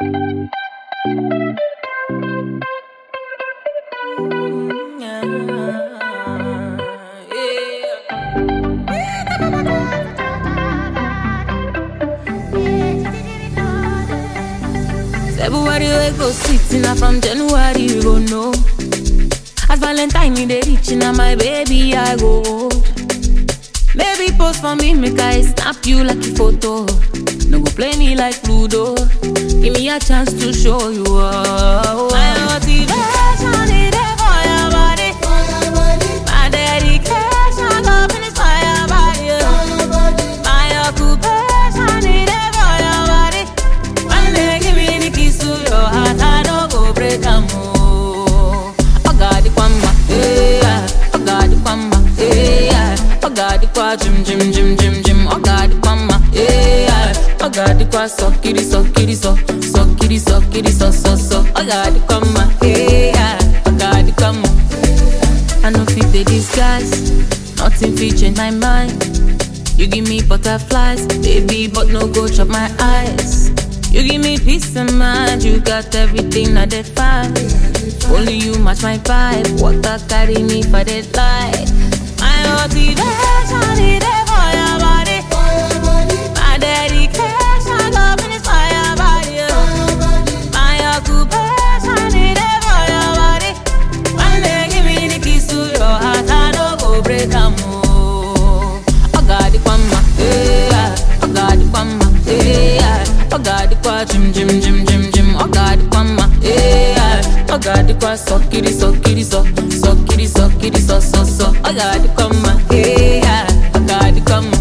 February we go sweet, now from January we go know. As Valentine they reaching, now my baby I go. Baby post for me, make I snap you like a photo. No go play me like Ludo. Give me a chance to show you all. My motivation is there for your body. My dedication go finish for your body. My occupation is there for your body. One day give me the keys to your heart, I don't go break them. Oh God, the kwamba, yeah. Oh God, the kwamba, yeah. Oh God, the kwa jim jim jim jim jim. Oh God, the kwamba, yeah. Oh God, the kwa so kitty so kitty so kitty so kitty so. Oh God, the kwamba, yeah. Oh God, the kwamba. I know fit the disguise, nothing fit change my mind. You give me butterflies, baby, but no go chop my eyes. You give me peace of mind, you got everything I define. Only you match my vibe, water carry me for the light. My motivation is there for your body. My dedication go finish for your body. My occupation is there for your body. One day give me the keys to your heart, I don't go break them. Oh God, the kwamba, yeah. Oh God, the kwamba, yeah. Oh God, the kwa jim jim jim jim jim. Oh God, the kwamba, yeah. Oh God, the kwa so kitty so kitty so kitty so kitty so. Oh God, the kwamba, yeah. Oh God, the kwamba.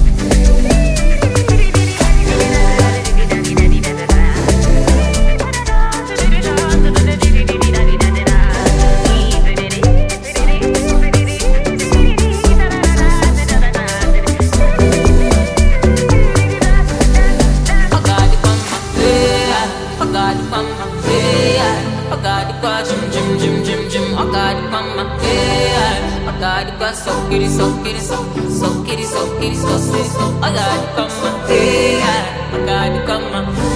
So kitty, so kitty, so kitty, so kitty, so. I got to come, yeah. I got to come.